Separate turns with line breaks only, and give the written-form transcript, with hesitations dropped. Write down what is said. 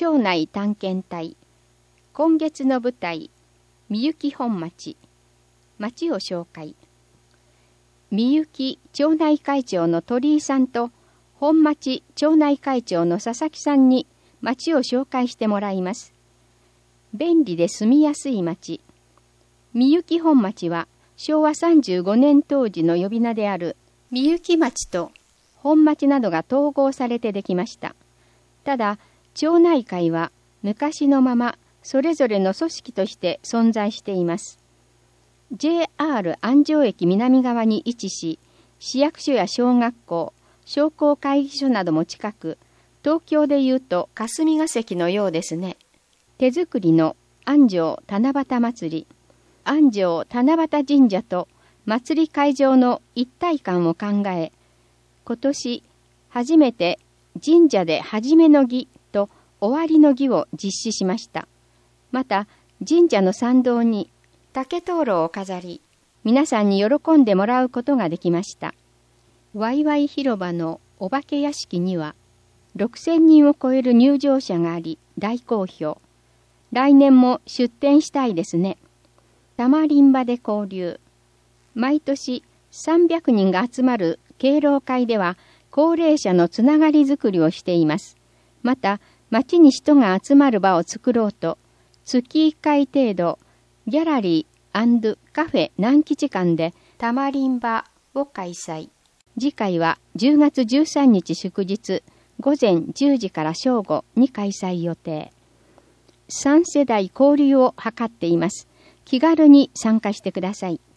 町内探検隊。今月の舞台、みゆき本町。町を紹介。みゆき町内会長の鳥居さんと、本町町内会長の佐々木さんに町を紹介してもらいます。便利で住みやすい町。みゆき本町は昭和35年当時の呼び名であるみゆき町と本町などが統合されてできました。ただ、町内会は昔のままそれぞれの組織として存在しています。JR 安城駅南側に位置し、市役所や小学校、商工会議所なども近く、東京でいうと霞が関のようですね。手作りの安城七夕祭り、安城七夕神社と祭り会場の一体感を考え、今年初めて神社で始めの儀と終わりの儀を実施しました。また神社の参道に竹灯籠を飾り、皆さんに喜んでもらうことができました。わいわい広場のお化け屋敷には6000人を超える入場者があり大好評。来年も出店したいですね。たまりんばで交流。毎年300人が集まる敬老会では高齢者のつながりづくりをしています。また、町に人が集まる場を作ろうと、月1回程度、ギャラリー&カフェ南吉館でたまりんばを開催。次回は10月13日祝日、午前10時から正午に開催予定。3世代交流を図っています。気軽に参加してください。